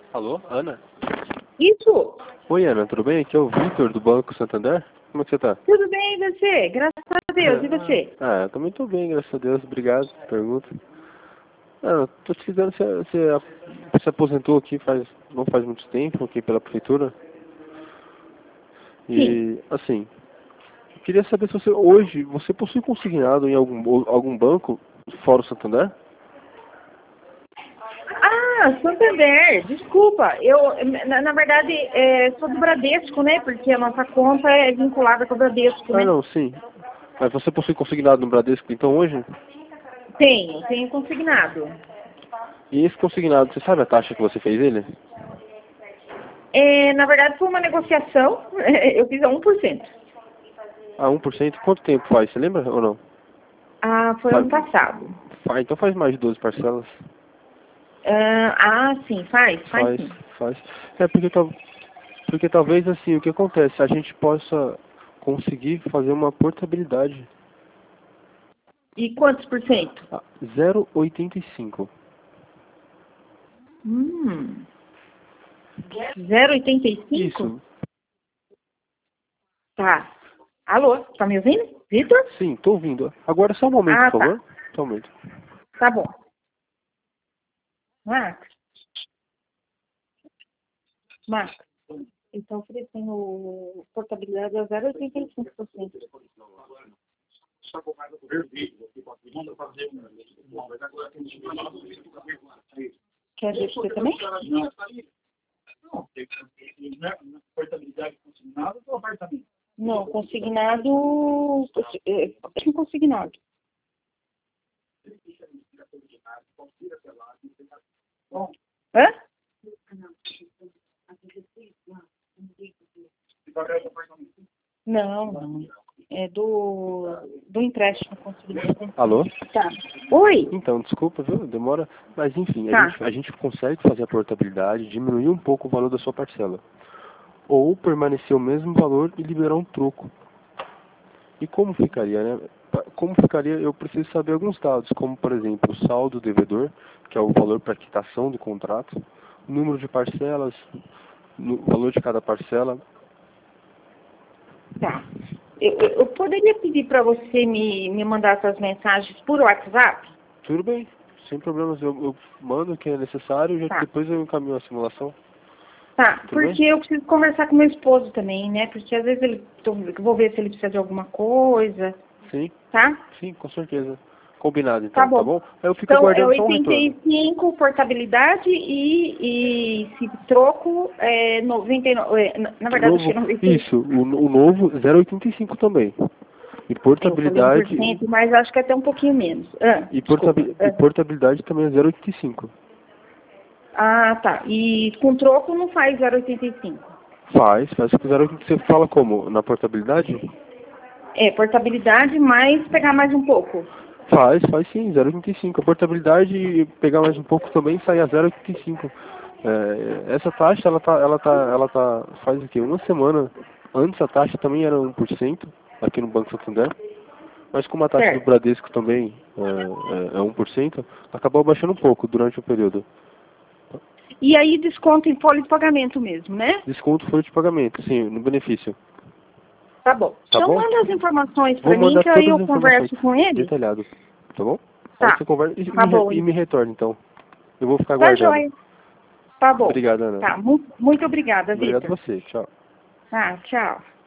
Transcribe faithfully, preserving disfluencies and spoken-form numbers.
Alô, Ana? Isso! Oi, Ana, tudo bem? Aqui é o Vitor, do Banco Santander. Como é que você tá? Tudo bem, e você? Graças a Deus, e você? Ah, eu também tô bem, graças a Deus. Obrigado. Pergunta. Ah, tô te ligando, você, você se aposentou aqui faz, não faz muito tempo, aqui pela prefeitura. Sim. E, assim, eu queria saber se você, hoje, você possui consignado em algum, algum banco fora o Santander? Ah, Santander, desculpa. Eu, na, na verdade, é, sou do Bradesco, né? Porque a nossa conta é vinculada com o Bradesco, Ah, né? não, sim. Mas você possui consignado no Bradesco, então, hoje? Tenho, tenho consignado. E esse consignado, você sabe a taxa que você fez ele? É, na verdade, foi uma negociação, eu fiz a um por cento. Ah, um por cento. Quanto tempo faz? Você lembra ou não? Ah, foi Faz, ano passado. faz, então faz mais de doze parcelas. Ah, ah, sim, faz, faz Faz, sim. faz. É porque, tal, porque talvez assim, o que acontece? A gente possa conseguir fazer uma portabilidade. E quantos por cento? Ah, zero vírgula oitenta e cinco. Hum, zero vírgula oitenta e cinco? Isso. Tá. Alô, tá me ouvindo? Vitor? Sim, tô ouvindo. Agora só um momento, Ah, por tá. favor. Só um momento. Tá bom. Max, Max, ele está oferecendo portabilidade a zero vírgula oitenta e cinco por cento. Quer ver você também? Não, consignado. É, consignado. Hã? Não, não. É do, do empréstimo consignado. Alô? Tá. Oi? Então, desculpa, viu? Demora. Mas enfim, a Tá. gente, a gente consegue fazer a portabilidade, diminuir um pouco o valor da sua parcela. Ou permanecer o mesmo valor e liberar um troco. E como ficaria, né? Pa- Como ficaria, eu preciso saber alguns dados, como por exemplo, o saldo devedor, que é o valor para quitação do contrato, o número de parcelas, o valor de cada parcela. Tá. Eu, eu eu poderia pedir para você me, me mandar essas mensagens por WhatsApp? Tudo bem, sem problemas, eu, eu mando o que é necessário e já, Tá. depois eu encaminho a simulação. Tá, Tudo bem? porque eu preciso conversar com meu esposo também, né? Porque às vezes ele, tô- eu vou ver se ele precisa de alguma coisa, Sim, tá? sim, com certeza. Combinado Tá então, tá bom. bom? Aí eu fico Então é aguardando só um oitenta retorno. e cinco portabilidade e, e se troco é noventa e nove. É, na, na O verdade, acho que novo, é noventa e cinco. isso, o, o novo zero vírgula oitenta e cinco também. E Eu falei um por portabilidade. cento, mas acho que até um pouquinho menos. Ah, E, desculpa. portabi e Ah, portabilidade também é zero vírgula oitenta e cinco. Ah, tá. E com troco não faz zero vírgula oitenta e cinco. Faz, faz que zero vírgula oitenta e cinco. Você fala como? Na portabilidade? É, portabilidade, mas pegar mais um pouco. Faz, faz sim, zero vírgula oitenta e cinco. A portabilidade, pegar mais um pouco também, sai a zero vírgula oitenta e cinco. É, essa taxa, ela tá, ela tá, ela tá, faz o quê? Uma semana antes a taxa também era um por cento aqui no Banco Santander. Mas como a taxa do Certo. Bradesco também é, é, é um por cento, acabou baixando um pouco durante o período. E aí desconto em folha de pagamento mesmo, né? Desconto foi de pagamento, sim, no benefício. Tá bom. Tá Então bom? manda as informações Vou pra mim mandar que aí todas eu as informações converso com ele. detalhado, tá bom? Aí Tá. você conversa e Tá me, re- bom, e me então. retorna então. Eu vou ficar Tá aguardando. joia. Tá bom. Obrigado, Ana. Tá. Mu muito obrigada, Obrigado a Vitor. você. Tchau. Ah, tchau.